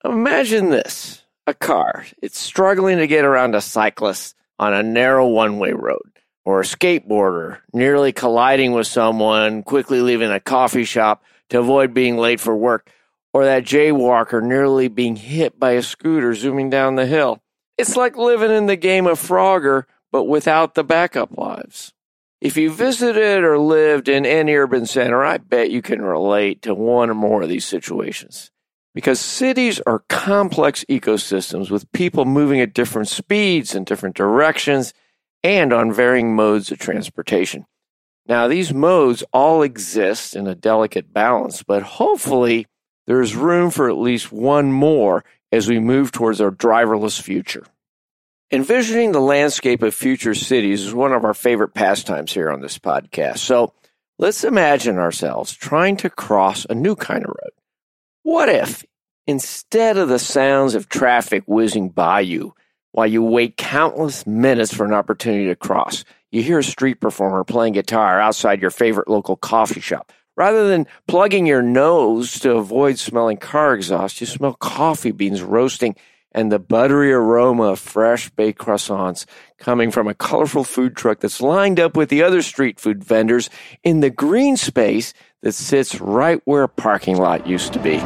Imagine this, a car. It's struggling to get around a cyclist on a narrow one-way road, or a skateboarder nearly colliding with someone, quickly leaving a coffee shop to avoid being late for work, or that jaywalker nearly being hit by a scooter zooming down the hill. It's like living in the game of Frogger, but without the backup lives. If you visited or lived in any urban center, I bet you can relate to one or more of these situations. Because cities are complex ecosystems with people moving at different speeds in different directions and on varying modes of transportation. Now, these modes all exist in a delicate balance, but hopefully there's room for at least one more as we move towards our driverless future. Envisioning the landscape of future cities is one of our favorite pastimes here on this podcast. So let's imagine ourselves trying to cross a new kind of road. What if, instead of the sounds of traffic whizzing by you while you wait countless minutes for an opportunity to cross, you hear a street performer playing guitar outside your favorite local coffee shop? Rather than plugging your nose to avoid smelling car exhaust, you smell coffee beans roasting and the buttery aroma of fresh baked croissants coming from a colorful food truck that's lined up with the other street food vendors in the green space that sits right where a parking lot used to be.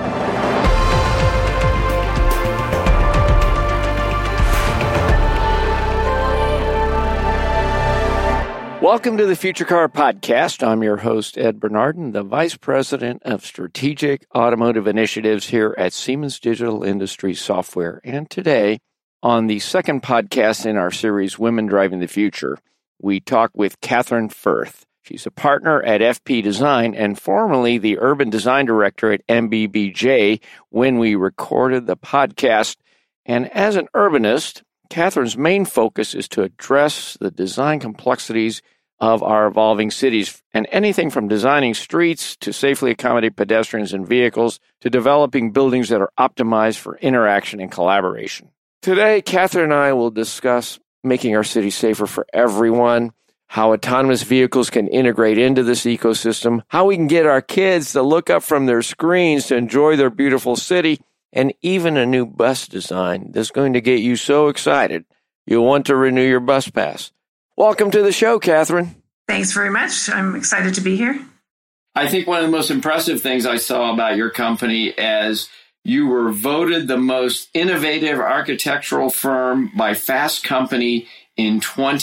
Welcome to the Future Car Podcast. I'm your host, Ed Bernardin, the Vice President of Strategic Automotive Initiatives here at Siemens Digital Industries Software. And today, on the second podcast in our series, Women Driving the Future, we talk with Catherine Firth. She's a partner at FP Design and formerly the Urban Design Director at MBBJ when we recorded the podcast. And as an urbanist, Catherine's main focus is to address the design complexities of our evolving cities, and anything from designing streets to safely accommodate pedestrians and vehicles to developing buildings that are optimized for interaction and collaboration. Today, Catherine and I will discuss making our city safer for everyone, how autonomous vehicles can integrate into this ecosystem, how we can get our kids to look up from their screens to enjoy their beautiful city, and even a new bus design that's going to get you so excited you'll want to renew your bus pass. Welcome to the show, Catherine. Thanks very much. I'm excited to be here. I think one of the most impressive things I saw about your company is you were voted the most innovative architectural firm by Fast Company in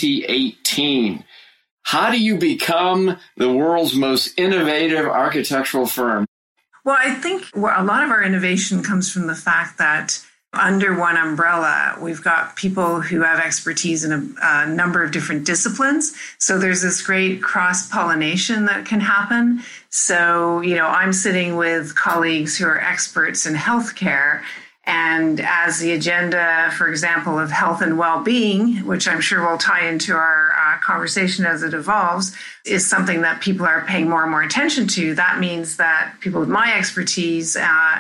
2018. How do you become the world's most innovative architectural firm? Well, I think a lot of our innovation comes from the fact that under one umbrella, we've got people who have expertise in a number of different disciplines. So there's this great cross-pollination that can happen. So, I'm sitting with colleagues who are experts in healthcare. And as the agenda, for example, of health and well-being, which I'm sure will tie into our conversation as it evolves, is something that people are paying more and more attention to. That means that people with my expertise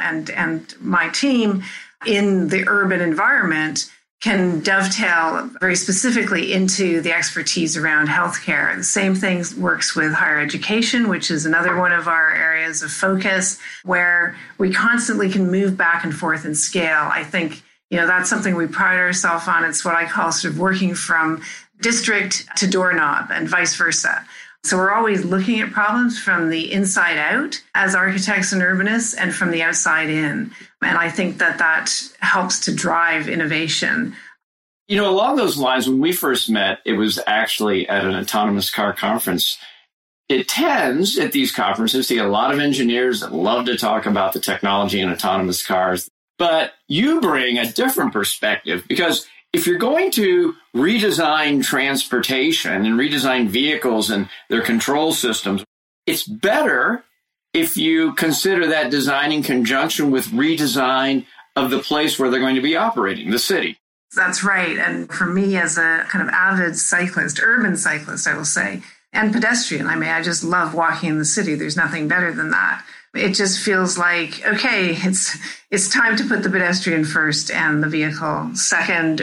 and my team in the urban environment can dovetail very specifically into the expertise around healthcare. The same thing works with higher education, which is another one of our areas of focus, where we constantly can move back and forth and scale. I think, that's something we pride ourselves on. It's what I call sort of working from district to doorknob and vice versa. So we're always looking at problems from the inside out as architects and urbanists and from the outside in. And I think that helps to drive innovation. Along those lines, when we first met, it was actually at an autonomous car conference. It tends at these conferences to get a lot of engineers that love to talk about the technology in autonomous cars. But you bring a different perspective, because if you're going to redesign transportation and redesign vehicles and their control systems, it's better if you consider that design in conjunction with redesign of the place where they're going to be operating, the city. That's right. And for me, as a kind of avid cyclist, urban cyclist, I will say, and pedestrian, I just love walking in the city. There's nothing better than that. It just feels like, okay, it's time to put the pedestrian first and the vehicle second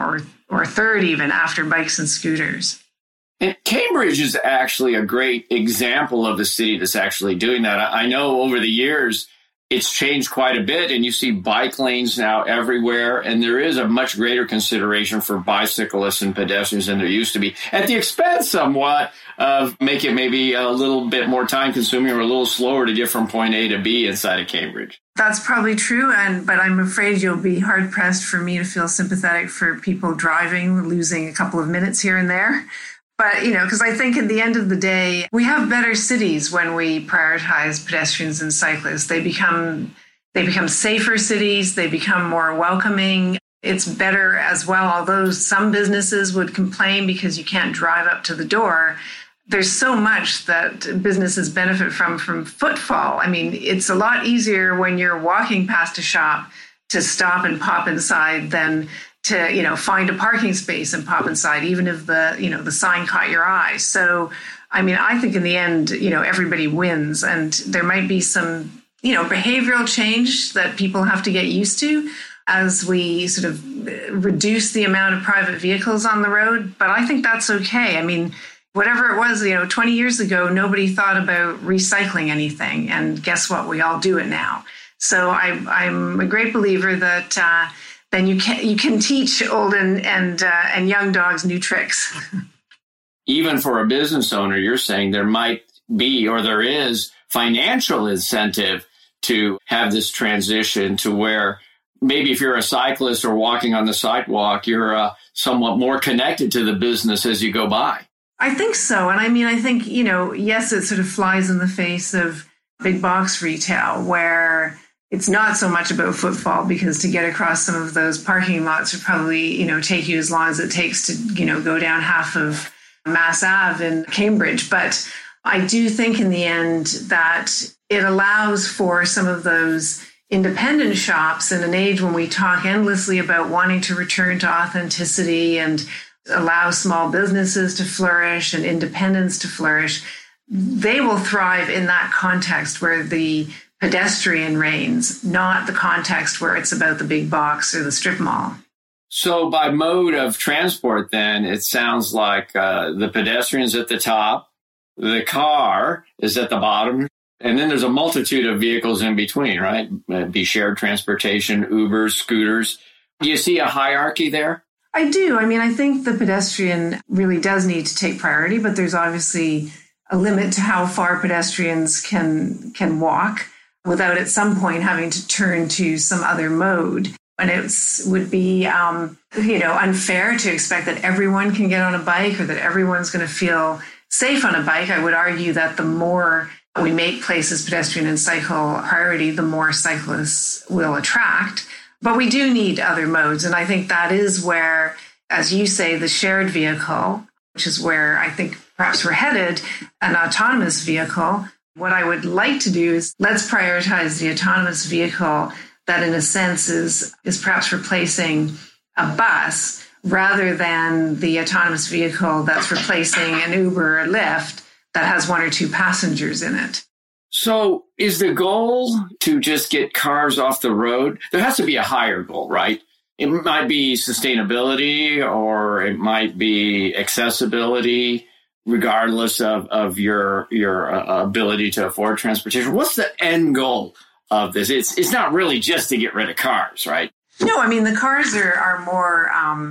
or third even after bikes and scooters. And Cambridge is actually a great example of a city that's actually doing that. I know over the years, it's changed quite a bit, and you see bike lanes now everywhere, and there is a much greater consideration for bicyclists and pedestrians than there used to be, at the expense somewhat of make it maybe a little bit more time-consuming or a little slower to get from point A to B inside of Cambridge. That's probably true, but I'm afraid you'll be hard-pressed for me to feel sympathetic for people driving, losing a couple of minutes here and there. But, because I think at the end of the day, we have better cities when we prioritize pedestrians and cyclists. They become safer cities. They become more welcoming. It's better as well, although some businesses would complain because you can't drive up to the door. There's so much that businesses benefit from footfall. I mean, it's a lot easier when you're walking past a shop to stop and pop inside than to, find a parking space and pop inside, even if the sign caught your eye. So, I mean, I think in the end, everybody wins, and there might be some, behavioral change that people have to get used to as we sort of reduce the amount of private vehicles on the road. But I think that's okay. I mean, whatever it was, 20 years ago, nobody thought about recycling anything. And guess what? We all do it now. So I'm a great believer that then you can teach old and young dogs new tricks. Even for a business owner, you're saying there might be, or there is, financial incentive to have this transition to where maybe if you're a cyclist or walking on the sidewalk, you're somewhat more connected to the business as you go by. I think so. And I mean, I think, yes, it sort of flies in the face of big box retail where it's not so much about footfall, because to get across some of those parking lots would probably, take you as long as it takes to, go down half of Mass Ave in Cambridge. But I do think in the end that it allows for some of those independent shops in an age when we talk endlessly about wanting to return to authenticity and allow small businesses to flourish and independents to flourish. They will thrive in that context where the pedestrian reigns, not the context where it's about the big box or the strip mall. So by mode of transport, then, it sounds like the pedestrian's at the top, the car is at the bottom, and then there's a multitude of vehicles in between, right? It'd be shared transportation, Ubers, scooters. Do you see a hierarchy there? I do. I mean, I think the pedestrian really does need to take priority, but there's obviously a limit to how far pedestrians can walk without at some point having to turn to some other mode. And it would be, unfair to expect that everyone can get on a bike or that everyone's going to feel safe on a bike. I would argue that the more we make places pedestrian and cycle priority, the more cyclists will attract. But we do need other modes. And I think that is where, as you say, the shared vehicle, which is where I think perhaps we're headed, an autonomous vehicle. What I would like to do is let's prioritize the autonomous vehicle that in a sense is perhaps replacing a bus rather than the autonomous vehicle that's replacing an Uber or Lyft that has one or two passengers in it. So is the goal to just get cars off the road? There has to be a higher goal, right? It might be sustainability or it might be accessibility, regardless of your ability to afford transportation. What's the end goal of this? It's not really just to get rid of cars, right? No, I mean, the cars are more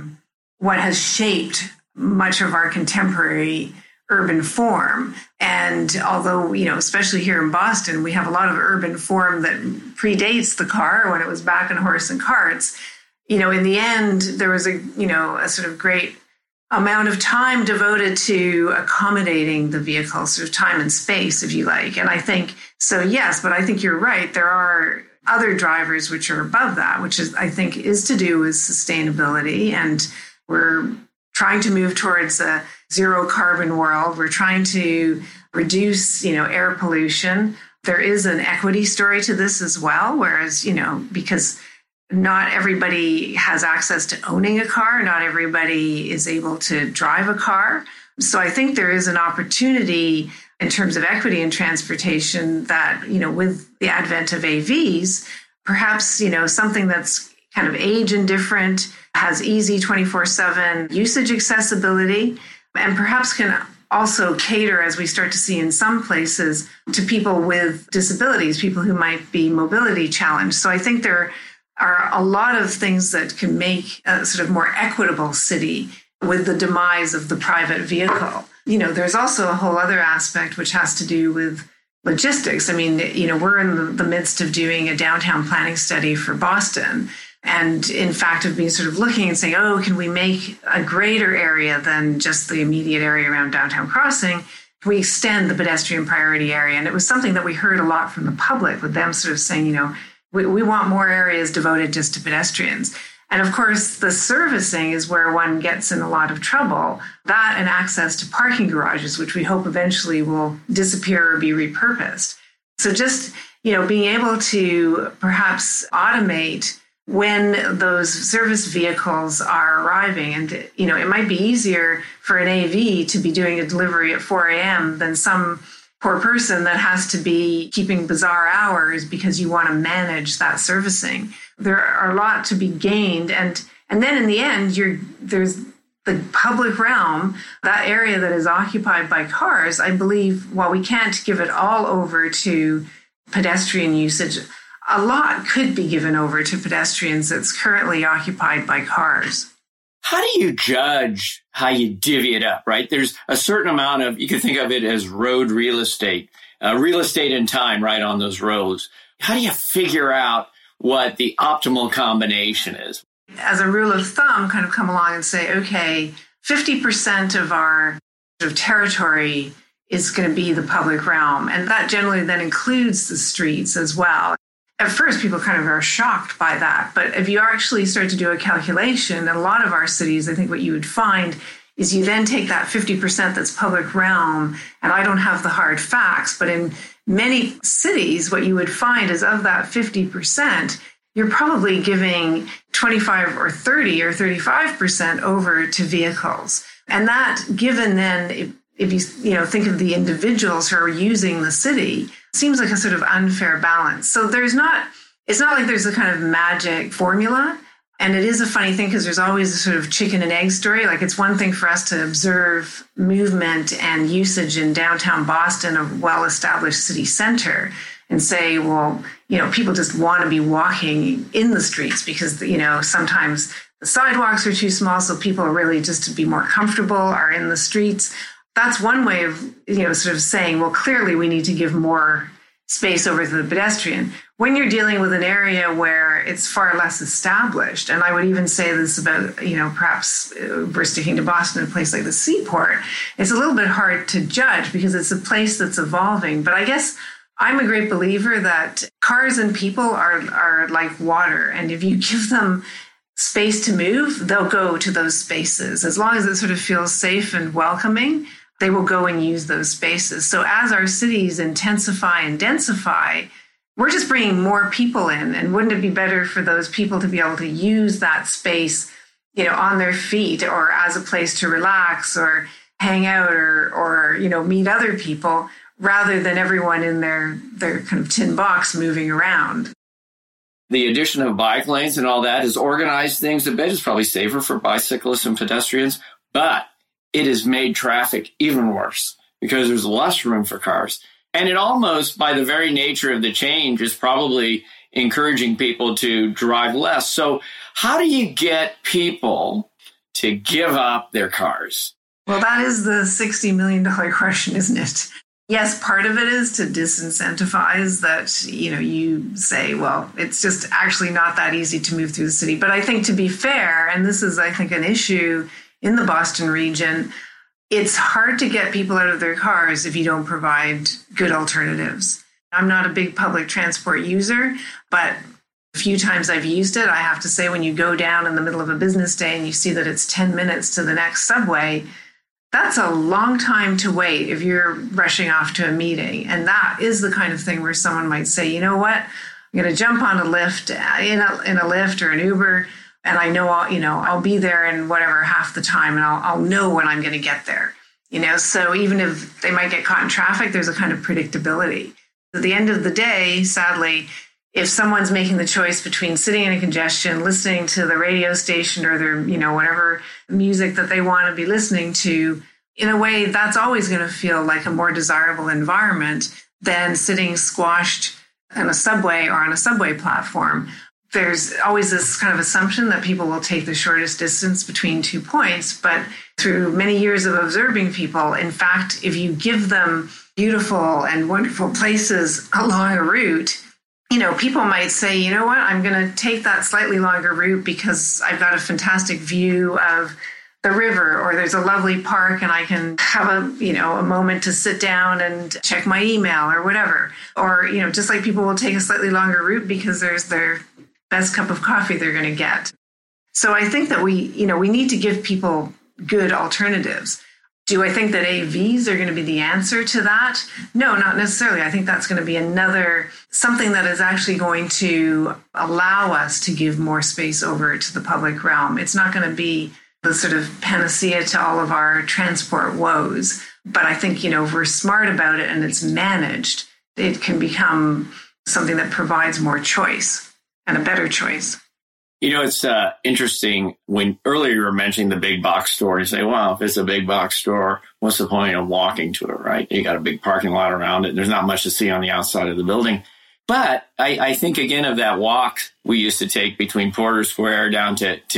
what has shaped much of our contemporary urban form. And although, especially here in Boston, we have a lot of urban form that predates the car when it was back in horse and carts, in the end, there was a sort of great amount of time devoted to accommodating the vehicle, sort of time and space, if you like. And I think, so yes, but I think you're right. There are other drivers which are above that, which I think is to do with sustainability. And we're trying to move towards a zero carbon world. We're trying to reduce, air pollution. There is an equity story to this as well, whereas, because not everybody has access to owning a car. Not everybody is able to drive a car. So I think there is an opportunity in terms of equity in transportation that, with the advent of AVs, perhaps, something that's kind of age indifferent, has easy 24/7 usage accessibility, and perhaps can also cater, as we start to see in some places, to people with disabilities, people who might be mobility challenged. So I think there are a lot of things that can make a sort of more equitable city with the demise of the private vehicle. There's also a whole other aspect which has to do with logistics. I mean, we're in the midst of doing a downtown planning study for Boston. And in fact, have been sort of looking and saying, can we make a greater area than just the immediate area around Downtown Crossing? Can we extend the pedestrian priority area? And it was something that we heard a lot from the public, with them sort of saying, we want more areas devoted just to pedestrians. And of course, the servicing is where one gets in a lot of trouble. That and access to parking garages, which we hope eventually will disappear or be repurposed. So just, being able to perhaps automate when those service vehicles are arriving. And, it might be easier for an AV to be doing a delivery at 4 a.m. than some poor person that has to be keeping bizarre hours because you want to manage that servicing. There are a lot to be gained. And then in the end, there's the public realm, that area that is occupied by cars. I believe, while we can't give it all over to pedestrian usage, a lot could be given over to pedestrians that's currently occupied by cars. How do you judge how you divvy it up, right? There's a certain amount of, you can think of it as road real estate in time, right, on those roads. How do you figure out what the optimal combination is? As a rule of thumb, kind of come along and say, okay, 50% of our sort of territory is going to be the public realm. And that generally then includes the streets as well. At first, people kind of are shocked by that. But if you actually start to do a calculation, in a lot of our cities, I think what you would find is you then take that 50% that's public realm, and I don't have the hard facts, but in many cities, what you would find is of that 50%, you're probably giving 25 or 30 or 35% over to vehicles. And that, given then, if you think of the individuals who are using the city, seems like a sort of unfair balance. So it's not like there's a kind of magic formula. And it is a funny thing because there's always a sort of chicken and egg story. Like, it's one thing for us to observe movement and usage in downtown Boston, a well-established city center, and say, well, people just want to be walking in the streets because, sometimes the sidewalks are too small. So people are really, just to be more comfortable, are in the streets. That's one way of, sort of saying, well, clearly we need to give more space over to the pedestrian. When you're dealing with an area where it's far less established, and I would even say this about, perhaps we're sticking to Boston, a place like the Seaport, it's a little bit hard to judge because it's a place that's evolving. But I guess I'm a great believer that cars and people are like water. And if you give them space to move, they'll go to those spaces. As long as it sort of feels safe and welcoming, they will go and use those spaces. So as our cities intensify and densify, we're just bringing more people in. And wouldn't it be better for those people to be able to use that space, on their feet, or as a place to relax or hang out or meet other people, rather than everyone in their kind of tin box moving around? The addition of bike lanes and all that has organized things a bit. It's probably safer for bicyclists and pedestrians, but it has made traffic even worse because there's less room for cars. And it almost, by the very nature of the change, is probably encouraging people to drive less. So how do you get people to give up their cars? Well, that is the $60 million question, isn't it? Yes, part of it is to disincentivize that, you say, well, it's just actually not that easy to move through the city. But I think, to be fair, and this is, I think, an issue in the Boston region, it's hard to get people out of their cars if you don't provide good alternatives. I'm not a big public transport user, but a few times I've used it. I have to say, when you go down in the middle of a business day and you see that it's 10 minutes to the next subway, that's a long time to wait if you're rushing off to a meeting. And that is the kind of thing where someone might say, you know what, I'm going to jump on a Lyft, in a Lyft or an Uber, and I know I'll be there in whatever half the time, and I'll know when I'm going to get there. So even if they might get caught in traffic, there's a kind of predictability. At the end of the day, sadly, if someone's making the choice between sitting in a congestion, listening to the radio station or their, whatever music that they want to be listening to, in a way, that's always going to feel like a more desirable environment than sitting squashed in a subway or on a subway platform. There's always this kind of assumption that people will take the shortest distance between 2 points. But through many years of observing people, in fact, if you give them beautiful and wonderful places along a route, people might say, you know what, I'm going to take that slightly longer route because I've got a fantastic view of the river, or there's a lovely park and I can have a moment to sit down and check my email or whatever. Or, just like people will take a slightly longer route because there's their best cup of coffee they're going to get. So I think that we need to give people good alternatives. Do I think that AVs are going to be the answer to that? No, not necessarily. I think that's going to be something that is actually going to allow us to give more space over to the public realm. It's not going to be the sort of panacea to all of our transport woes. But I think, if we're smart about it and it's managed, it can become something that provides more choice and a better choice. It's interesting when earlier you were mentioning the big box store. You say, well, if it's a big box store, what's the point of walking to it, right? You got a big parking lot around it. There's not much to see on the outside of the building. But I think, again, of that walk we used to take between Porter Square down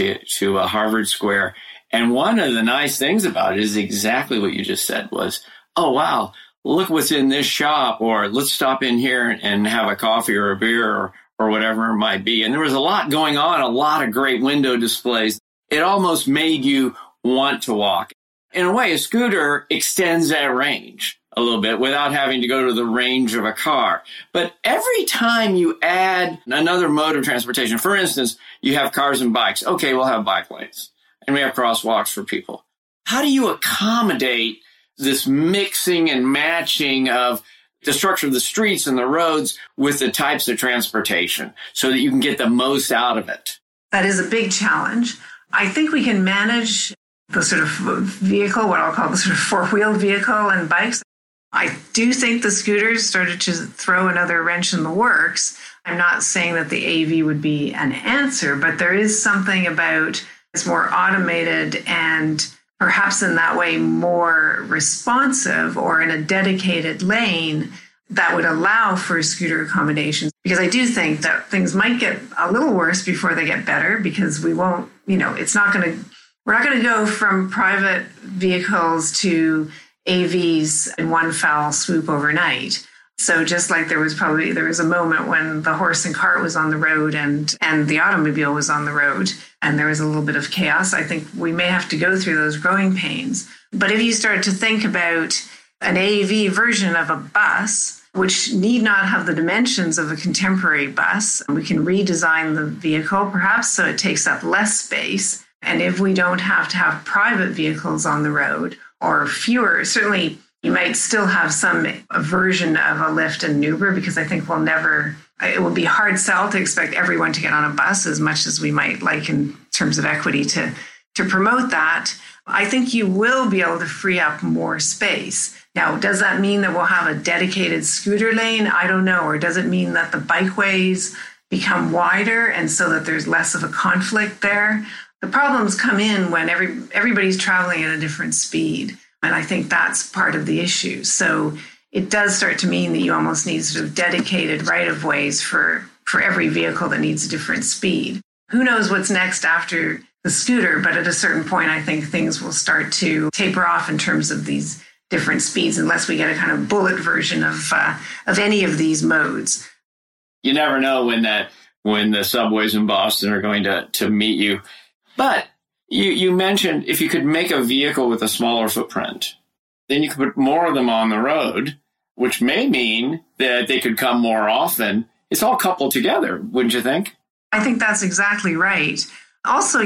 to Harvard Square. And one of the nice things about it is exactly what you just said was, oh, wow, look what's in this shop, or let's stop in here and have a coffee or a beer or whatever it might be. And there was a lot going on, a lot of great window displays. It almost made you want to walk. In a way, a scooter extends that range a little bit without having to go to the range of a car. But every time you add another mode of transportation, for instance, you have cars and bikes. Okay, we'll have bike lanes and we have crosswalks for people. How do you accommodate this mixing and matching of the structure of the streets and the roads with the types of transportation so that you can get the most out of it? That is a big challenge. I think we can manage the sort of vehicle, what I'll call the sort of four-wheeled vehicle and bikes. I do think the scooters started to throw another wrench in the works. I'm not saying that the AV would be an answer, but there is something about it's more automated and perhaps in that way more responsive or in a dedicated lane that would allow for scooter accommodations. Because I do think that things might get a little worse before they get better, because we won't, we're not going to go from private vehicles to AVs in one foul swoop overnight. So just like there was a moment when the horse and cart was on the road and the automobile was on the road and there was a little bit of chaos, I think we may have to go through those growing pains. But if you start to think about an AV version of a bus, which need not have the dimensions of a contemporary bus, we can redesign the vehicle perhaps so it takes up less space. And if we don't have to have private vehicles on the road or fewer, certainly you might still have some version of a Lyft and Uber, because I think it would be hard sell to expect everyone to get on a bus as much as we might like in terms of equity to promote that. I think you will be able to free up more space. Now, does that mean that we'll have a dedicated scooter lane? I don't know. Or does it mean that the bikeways become wider and so that there's less of a conflict there? The problems come in when everybody's traveling at a different speed. And I think that's part of the issue. So it does start to mean that you almost need sort of dedicated right-of-ways for every vehicle that needs a different speed. Who knows what's next after the scooter, but at a certain point, I think things will start to taper off in terms of these different speeds, unless we get a kind of bullet version of any of these modes. You never know when the subways in Boston are going to meet you. But you mentioned if you could make a vehicle with a smaller footprint, then you could put more of them on the road, which may mean that they could come more often. It's all coupled together, wouldn't you think? I think that's exactly right. Also,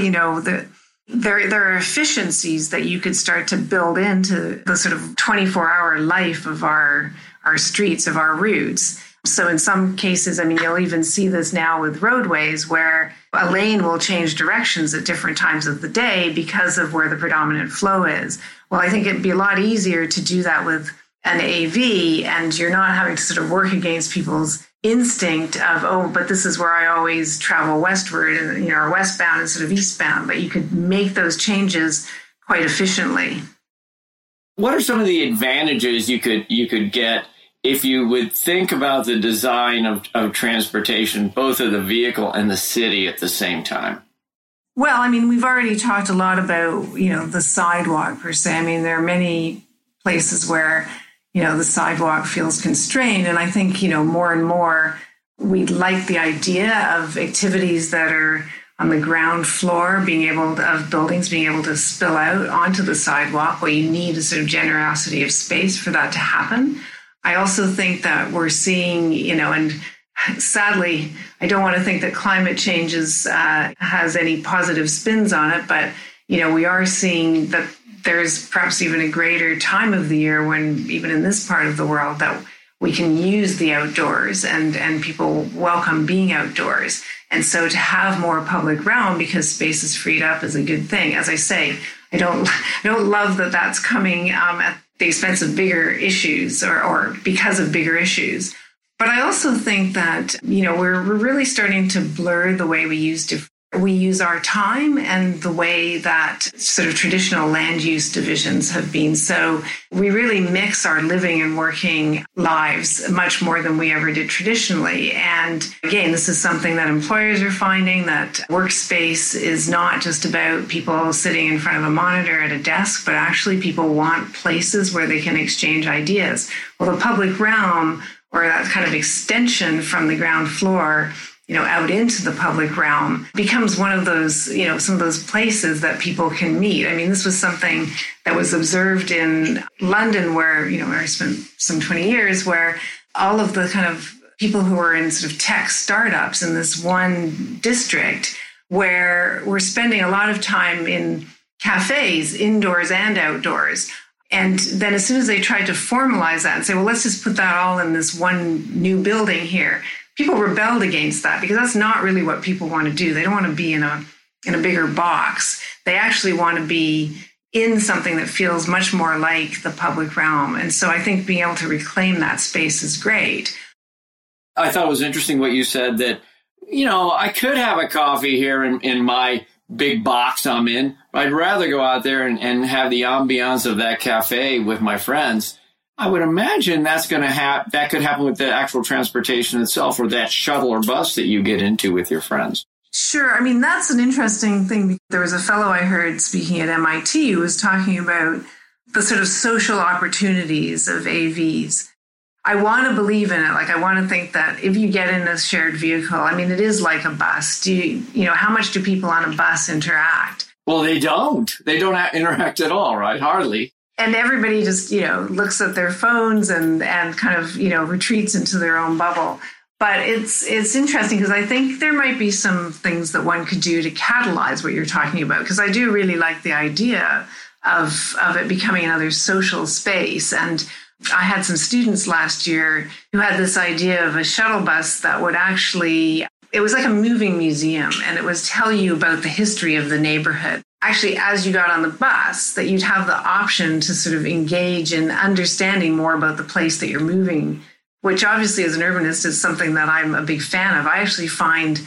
there are efficiencies that you could start to build into the sort of 24-hour life of our streets, of our routes. So in some cases, you'll even see this now with roadways where a lane will change directions at different times of the day because of where the predominant flow is. Well, I think it'd be a lot easier to do that with an AV, and you're not having to sort of work against people's instinct of, but this is where I always travel westward and, or westbound instead of eastbound. But you could make those changes quite efficiently. What are some of the advantages you could get if you would think about the design of transportation, both of the vehicle and the city at the same time? Well, I mean, we've already talked a lot about, the sidewalk per se. I mean, there are many places where, the sidewalk feels constrained. And I think, more and more, we'd like the idea of activities that are on the ground floor, of buildings being able to spill out onto the sidewalk, where you need a sort of generosity of space for that to happen. I also think that we're seeing, and sadly, I don't want to think that climate change has any positive spins on it, but, we are seeing that there's perhaps even a greater time of the year when, even in this part of the world, that we can use the outdoors and people welcome being outdoors. And so to have more public realm because space is freed up is a good thing. As I say, I don't love that that's coming at the expense of bigger issues or because of bigger issues. But I also think that, we're really starting to blur the way we use our time and the way that sort of traditional land use divisions have been. So we really mix our living and working lives much more than we ever did traditionally. And again, this is something that employers are finding, that workspace is not just about people sitting in front of a monitor at a desk, but actually people want places where they can exchange ideas. Well, the public realm, or that kind of extension from the ground floor, out into the public realm, becomes one of those, some of those places that people can meet. I mean, this was something that was observed in London where, where I spent some 20 years, where all of the kind of people who were in sort of tech startups in this one district, where we're spending a lot of time in cafes, indoors and outdoors. And then as soon as they tried to formalize that and say, well, let's just put that all in this one new building here, people rebelled against that because that's not really what people want to do. They don't want to be in a bigger box. They actually want to be in something that feels much more like the public realm. And so I think being able to reclaim that space is great. I thought it was interesting what you said that, I could have a coffee here in my big box I'm in. I'd rather go out there and have the ambiance of that cafe with my friends. I would imagine that could happen with the actual transportation itself, or that shuttle or bus that you get into with your friends. Sure. I mean, that's an interesting thing. There was a fellow I heard speaking at MIT who was talking about the sort of social opportunities of AVs. I want to believe in it. Like, I want to think that if you get in a shared vehicle, I mean, it is like a bus. How much do people on a bus interact? Well, they don't. They don't interact at all, right? Hardly. And everybody just, looks at their phones and kind of, retreats into their own bubble. But it's interesting because I think there might be some things that one could do to catalyze what you're talking about, because I do really like the idea of it becoming another social space. And I had some students last year who had this idea of a shuttle bus that would actually, it was like a moving museum, and it would tell you about the history of the neighborhood. Actually, as you got on the bus, that you'd have the option to sort of engage in understanding more about the place that you're moving, which obviously as an urbanist is something that I'm a big fan of. I actually find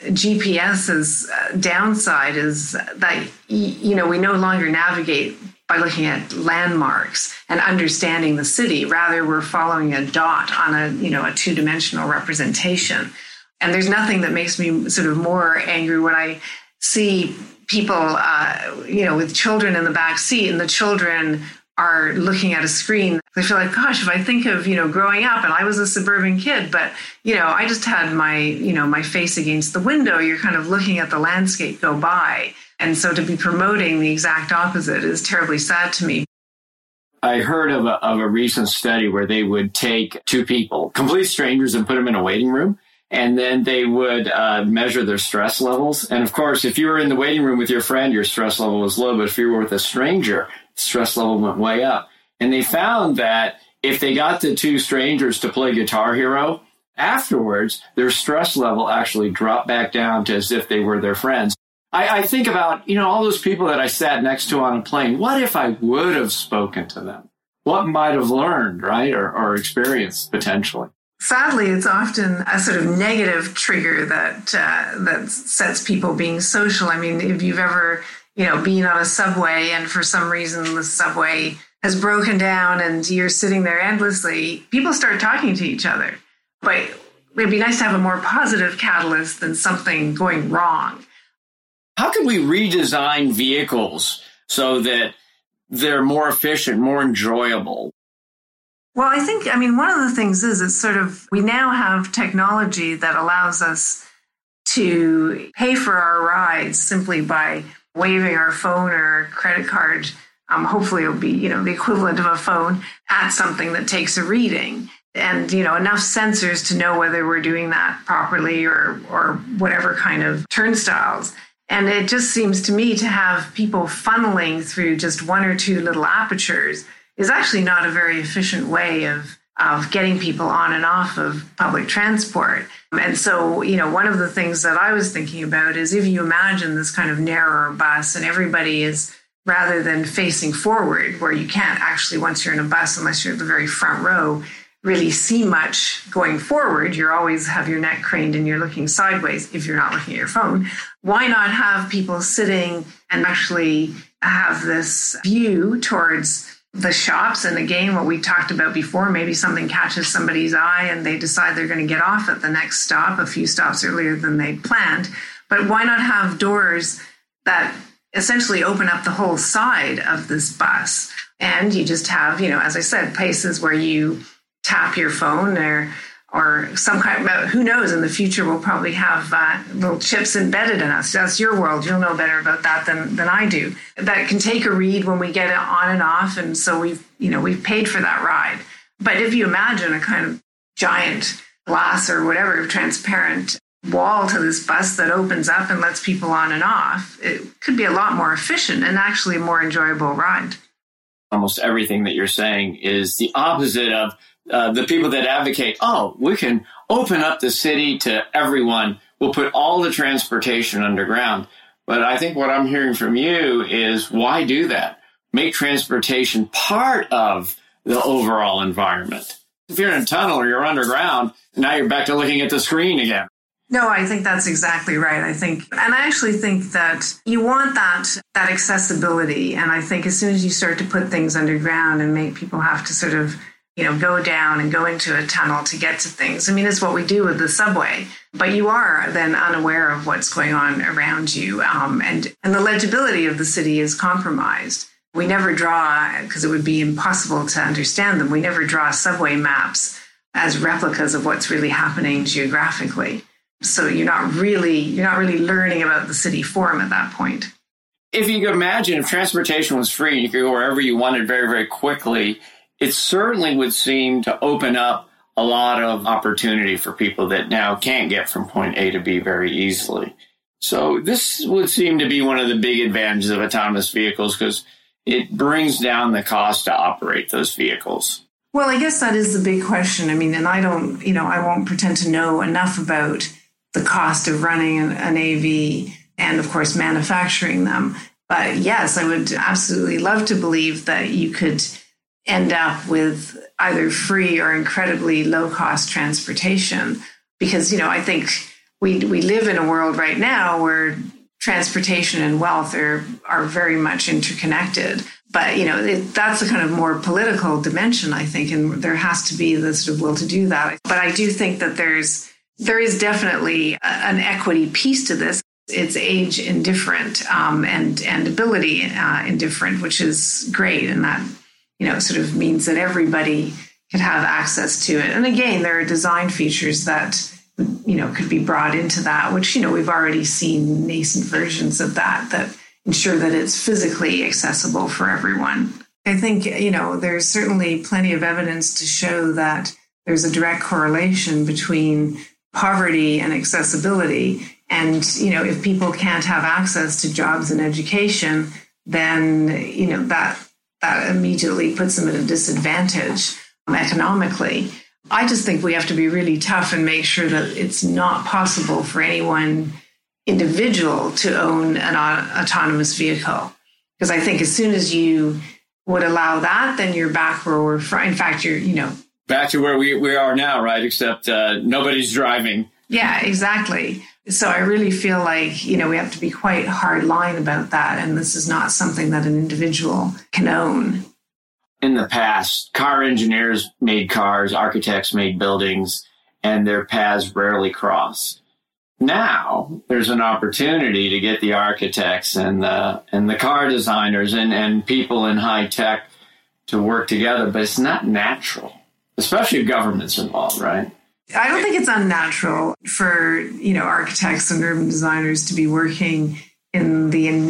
GPS's downside is that, we no longer navigate by looking at landmarks and understanding the city. Rather, we're following a dot on a two-dimensional representation. And there's nothing that makes me sort of more angry when I see people, with children in the back seat, and the children are looking at a screen. I feel like, gosh, if I think of, growing up, and I was a suburban kid, but, I just had my face against the window. You're kind of looking at the landscape go by. And so to be promoting the exact opposite is terribly sad to me. I heard of a recent study where they would take two people, complete strangers, and put them in a waiting room. And then they would measure their stress levels. And of course, if you were in the waiting room with your friend, your stress level was low. But if you were with a stranger, stress level went way up. And they found that if they got the two strangers to play Guitar Hero, afterwards, their stress level actually dropped back down to as if they were their friends. I think about, all those people that I sat next to on a plane. What if I would have spoken to them? What might have learned, right? Or experienced potentially. Sadly, it's often a sort of negative trigger that sets people being social. I mean, if you've ever, been on a subway and for some reason the subway has broken down and you're sitting there endlessly, people start talking to each other. But it'd be nice to have a more positive catalyst than something going wrong. How can we redesign vehicles so that they're more efficient, more enjoyable? Well, I mean, one of the things is it's sort of, we now have technology that allows us to pay for our rides simply by waving our phone or credit card. Hopefully it'll be, the equivalent of a phone at something that takes a reading. And, enough sensors to know whether we're doing that properly or whatever kind of turnstiles. And it just seems to me to have people funneling through just one or two little apertures is actually not a very efficient way of getting people on and off of public transport. And so, one of the things that I was thinking about is if you imagine this kind of narrower bus and everybody is, rather than facing forward, where you can't actually, once you're in a bus, unless you're at the very front row, really see much going forward. You always have your neck craned and you're looking sideways if you're not looking at your phone. Why not have people sitting and actually have this view towards the shops? And again, what we talked about before, maybe something catches somebody's eye and they decide they're going to get off at the next stop, a few stops earlier than they'd planned. But why not have doors that essentially open up the whole side of this bus? And you just have, as I said, places where you tap your phone or some kind of, who knows, in the future we'll probably have little chips embedded in us. That's your world. You'll know better about that than I do. That can take a read when we get it on and off. And so we've paid for that ride. But if you imagine a kind of giant glass or whatever, transparent wall to this bus that opens up and lets people on and off, it could be a lot more efficient and actually a more enjoyable ride. Almost everything that you're saying is the opposite of the people that advocate, we can open up the city to everyone. We'll put all the transportation underground. But I think what I'm hearing from you is, why do that? Make transportation part of the overall environment. If you're in a tunnel or you're underground, now you're back to looking at the screen again. No, I think that's exactly right. I actually think that you want that accessibility. And I think as soon as you start to put things underground and make people have to sort of go down and go into a tunnel to get to things. I mean, it's what we do with the subway, but you are then unaware of what's going on around you. And the legibility of the city is compromised. We never draw, because it would be impossible to understand them, we never draw subway maps as replicas of what's really happening geographically. So you're not really learning about the city form at that point. If you could imagine if transportation was free and you could go wherever you wanted very, very quickly, it certainly would seem to open up a lot of opportunity for people that now can't get from point A to B very easily. So this would seem to be one of the big advantages of autonomous vehicles because it brings down the cost to operate those vehicles. Well, I guess that is the big question. I mean, and I won't pretend to know enough about the cost of running an AV and, of course, manufacturing them. But yes, I would absolutely love to believe that you could end up with either free or incredibly low-cost transportation. Because, I think we live in a world right now where transportation and wealth are very much interconnected. But, that's a kind of more political dimension, I think, and there has to be the sort of will to do that. But I do think that there is definitely an equity piece to this. It's age indifferent and ability indifferent, which is great. And that, sort of means that everybody could have access to it. And again, there are design features that, could be brought into that, which, we've already seen nascent versions of that ensure that it's physically accessible for everyone. I think, there's certainly plenty of evidence to show that there's a direct correlation between poverty and accessibility. And, if people can't have access to jobs and education, then, that immediately puts them at a disadvantage economically. I just think we have to be really tough and make sure that it's not possible for anyone individual to own an autonomous vehicle. Because I think as soon as you would allow that, then you're back where we're from. In fact, you're, back to where we are now, right? Except nobody's driving. Yeah, exactly. So I really feel like, we have to be quite hard line about that. And this is not something that an individual can own. in the past, car engineers made cars, architects made buildings, and their paths rarely cross. Now there's an opportunity to get the architects and the car designers and people in high tech to work together, but it's not natural, especially if government's involved, right? I don't think it's unnatural for, architects and urban designers to be working in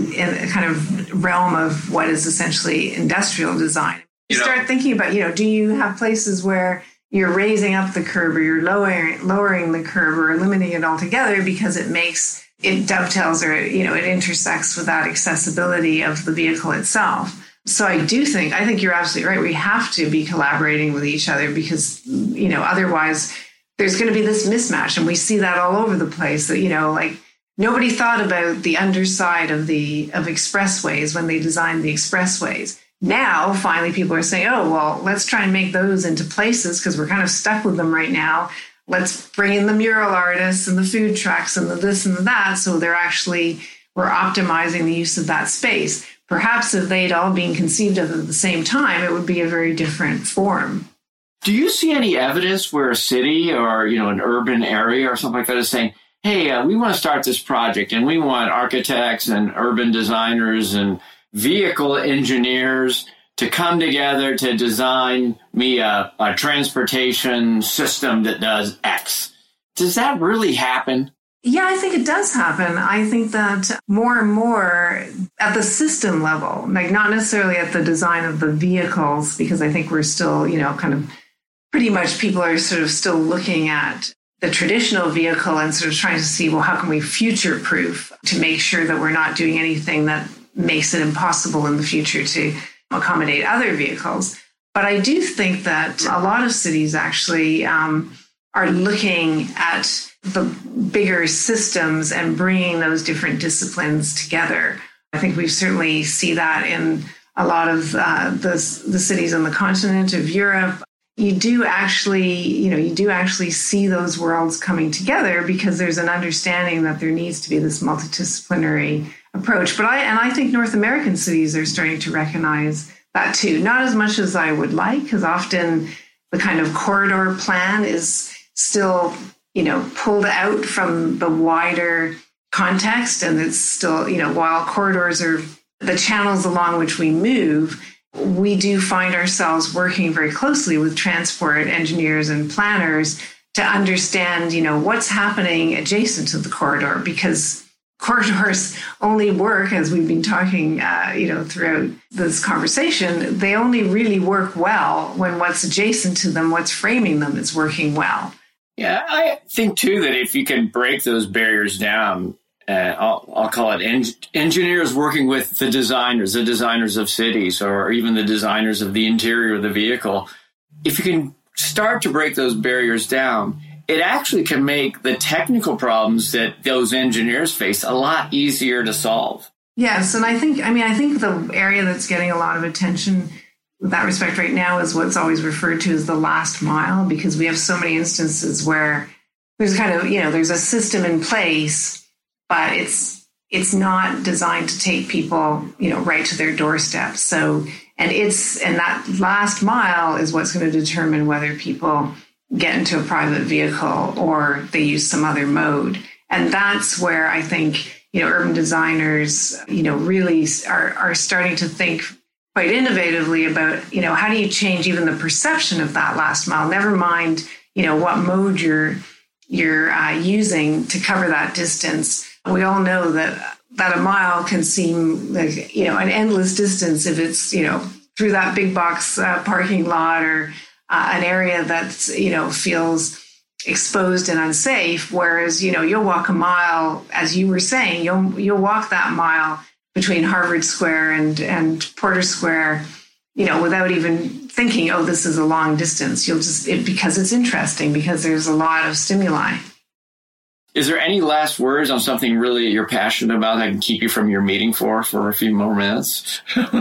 a kind of realm of what is essentially industrial design. You start thinking about, do you have places where you're raising up the curb or you're lowering the curb or eliminating it altogether because it dovetails or, it intersects with that accessibility of the vehicle itself. So I think you're absolutely right. We have to be collaborating with each other because, otherwise there's going to be this mismatch. And we see that all over the place that, nobody thought about the underside of expressways when they designed the expressways. Now, finally, people are saying, oh, well, let's try and make those into places because we're kind of stuck with them right now. Let's bring in the mural artists and the food trucks and the this and the that. So we're optimizing the use of that space. Perhaps if they'd all been conceived of at the same time, it would be a very different form. Do you see any evidence where a city or, an urban area or something like that is saying, hey, we want to start this project and we want architects and urban designers and vehicle engineers to come together to design me a transportation system that does X? Does that really happen? Yeah, I think it does happen. I think that more and more at the system level, not necessarily at the design of the vehicles, because I think we're still, kind of pretty much people are sort of still looking at the traditional vehicle and sort of trying to see, well, how can we future-proof to make sure that we're not doing anything that makes it impossible in the future to accommodate other vehicles. But I do think that a lot of cities actually are looking at the bigger systems and bringing those different disciplines together. I think we certainly see that in a lot of the cities on the continent of Europe. You do actually see those worlds coming together because there's an understanding that there needs to be this multidisciplinary approach. But I think North American cities are starting to recognize that too. Not as much as I would like, because often the kind of corridor plan is still, pulled out from the wider context. And it's still, while corridors are the channels along which we move, we do find ourselves working very closely with transport engineers and planners to understand, what's happening adjacent to the corridor, because corridors only work, as we've been talking, throughout this conversation, they only really work well when what's adjacent to them, what's framing them, is working well. Yeah, I think, too, that if you can break those barriers down, I'll call it engineers working with the designers of cities, or even the designers of the interior of the vehicle. If you can start to break those barriers down, it actually can make the technical problems that those engineers face a lot easier to solve. Yes, and I think the area that's getting a lot of attention in that respect right now is what's always referred to as the last mile, because we have so many instances where there's kind of, there's a system in place, but it's not designed to take people, right to their doorstep. So, and that last mile is what's going to determine whether people get into a private vehicle or they use some other mode. And that's where I think, urban designers, really are starting to think quite innovatively about, how do you change even the perception of that last mile? Never mind, what mode you're using to cover that distance. We all know that a mile can seem like, an endless distance if it's, through that big box parking lot or an area that, feels exposed and unsafe. Whereas, you'll walk a mile, as you were saying, you'll walk that mile between Harvard Square and Porter Square, without even thinking, oh, this is a long distance. Because it's interesting, because there's a lot of stimuli. Is there any last words on something really you're passionate about that I can keep you from your meeting for a few more minutes?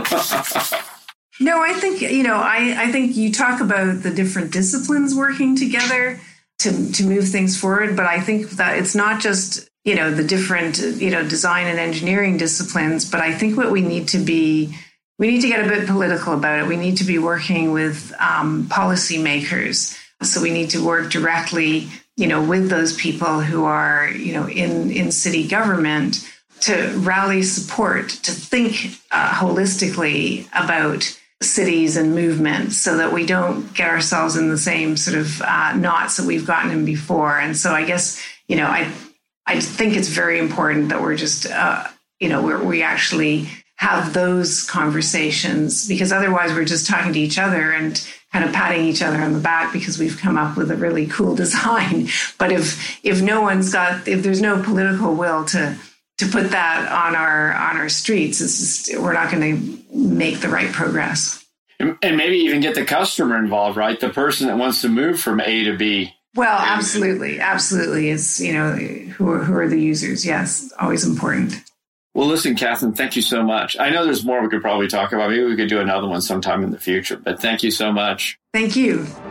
No, I think, I think you talk about the different disciplines working together to move things forward. But I think that it's not just, the different, design and engineering disciplines. But I think what we need to be we need to get a bit political about it. We need to be working with policymakers. So we need to work directly, with those people who are, in city government to rally support, to think holistically about cities and movements so that we don't get ourselves in the same sort of knots that we've gotten in before. And so I guess, I think it's very important that we're just, we actually have those conversations, because otherwise we're just talking to each other and kind of patting each other on the back because we've come up with a really cool design. But if there's no political will to put that on our streets, it's just, we're not going to make the right progress. And maybe even get the customer involved, right? The person that wants to move from A to B. Well, absolutely. Absolutely. It's, who are the users? Yes. Always important. Well, listen, Catherine, thank you so much. I know there's more we could probably talk about. Maybe we could do another one sometime in the future, but thank you so much. Thank you.